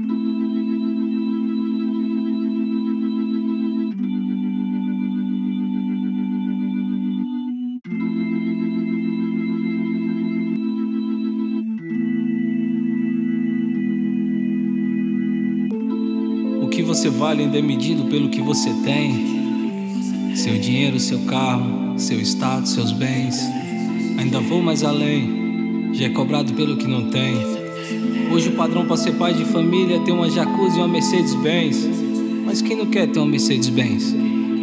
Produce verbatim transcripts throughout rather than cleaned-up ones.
O que você vale ainda é medido pelo que você tem. Seu dinheiro, seu carro, seu status, seus bens. Ainda vou mais além, já é cobrado pelo que não tem. Hoje o padrão pra ser pai de família é ter uma jacuzzi e uma Mercedes-Benz. Mas quem não quer ter uma Mercedes-Benz?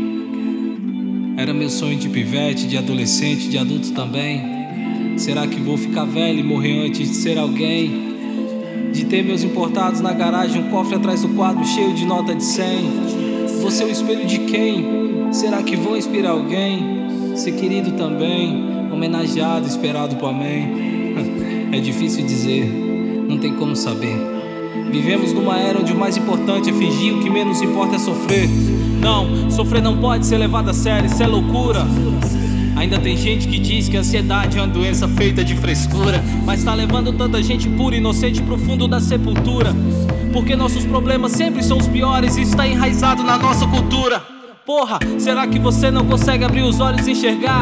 Era meu sonho de pivete, de adolescente, de adulto também. Será que vou ficar velho e morrer antes de ser alguém? De ter meus importados na garagem, um cofre atrás do quadro cheio de nota de cem. Vou ser o espelho de quem? Será que vou inspirar alguém? Ser querido também, homenageado, esperado por amém. É difícil dizer, não tem como saber. Vivemos numa era onde o mais importante é fingir, o que menos importa é sofrer. Não, sofrer não pode ser levado a sério, isso é loucura. Ainda tem gente que diz que a ansiedade é uma doença feita de frescura, mas tá levando tanta gente pura e inocente pro fundo da sepultura. Porque nossos problemas sempre são os piores e isso tá enraizado na nossa cultura. Porra, será que você não consegue abrir os olhos e enxergar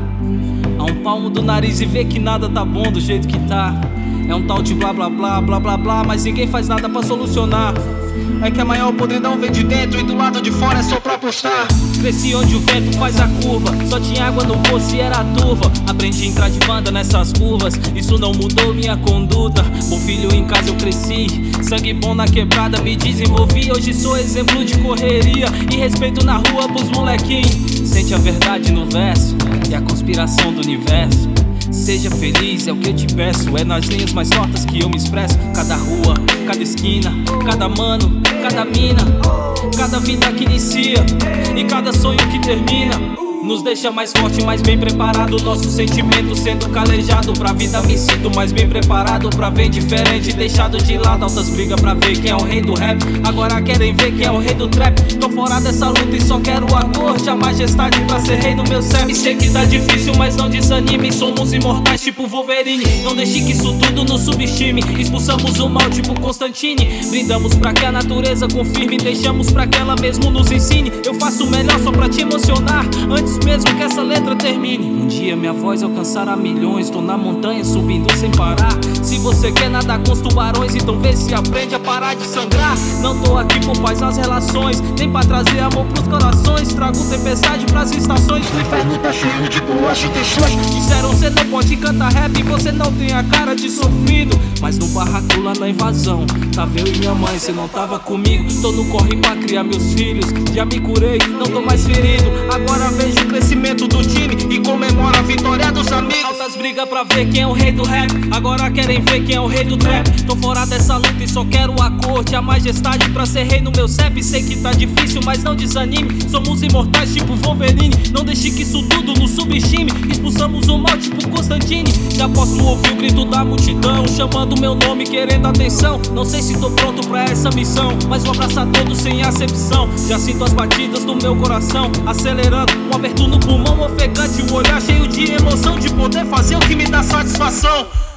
a um palmo do nariz e ver que nada tá bom do jeito que tá? É um tal de blá blá blá, blá blá blá, mas ninguém faz nada pra solucionar. É que a maior podridão vem de dentro e do lado de fora é só pra postar. Cresci onde o vento faz a curva, só tinha água no poço e era turva. Aprendi a entrar de banda nessas curvas, isso não mudou minha conduta. Bom filho em casa eu cresci, sangue bom na quebrada me desenvolvi. Hoje sou exemplo de correria e respeito na rua pros molequinhos. Sente a verdade no verso e a conspiração do universo. Seja feliz, é o que eu te peço. É nas linhas mais tortas que eu me expresso. Cada rua, cada esquina, cada mano, cada mina, cada vida que inicia e cada sonho que termina nos deixa mais forte, mais bem preparado. Nosso sentimento sendo calejado pra vida, me sinto mais bem preparado pra ver diferente, deixado de lado. Altas brigas pra ver quem é o rei do rap, agora querem ver quem é o rei do trap. Tô fora dessa luta e só quero a corte, a majestade pra ser rei no meu C E P. Sei que tá difícil, mas não desanime, somos imortais tipo Wolverine. Não deixe que isso tudo nos subestime, expulsamos o mal tipo Constantine. Brindamos pra que a natureza confirme, deixamos pra que ela mesmo nos ensine. Eu faço o melhor só pra te emocionar, antes mesmo que essa letra termine. Um dia minha voz alcançará milhões, tô na montanha subindo sem parar. Se você quer nadar com os tubarões, então vê se aprende a parar de sangrar. Não tô aqui por paz nas relações, nem pra trazer amor pros corações. Trago tempestade pras estações, o inferno tá cheio de boas intenções. Disseram cê não pode cantar rap, você não tem a cara de sofrido. Mas no barraco lá na invasão, tava eu e minha mãe, cê não tava comigo. Tô no corre pra criar meus filhos, já me curei, não tô mais ferido. Agora vejo o crescimento do time e comemora a vitória dos amigos. Altas brigas pra ver quem é o rei do rap, agora querem ver quem é o rei do trap. Tô fora dessa luta e só quero a corte, a majestade pra ser rei no meu C E P. Sei que tá difícil, mas não desanime, somos imortais tipo Wolverine. Não deixe que isso tudo nos subestime, expulsamos o mal tipo Constantine. Já posso ouvir o grito da multidão chamando meu nome, querendo atenção. Não sei se tô pronto pra essa missão, mas vou abraçar todos sem acepção. Já sinto as batidas do meu coração acelerando, um aberto no pulmão ofegante, um olhar cheio de emoção, de poder fazer o que me dá satisfação.